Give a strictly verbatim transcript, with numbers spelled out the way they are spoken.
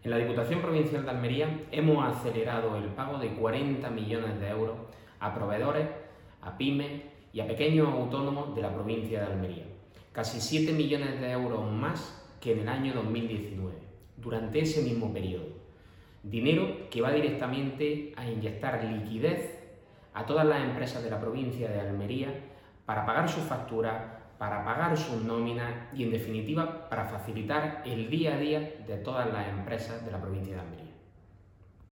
En la Diputación Provincial de Almería hemos acelerado el pago de cuarenta millones de euros a proveedores, a pymes y a pequeños autónomos de la provincia de Almería. Casi siete millones de euros más que en el año dos mil diecinueve, durante ese mismo periodo. Dinero que va directamente a inyectar liquidez a todas las empresas de la provincia de Almería para pagar sus facturas, para pagar sus nóminas y, en definitiva, para facilitar el día a día de todas las empresas de la provincia de Almería.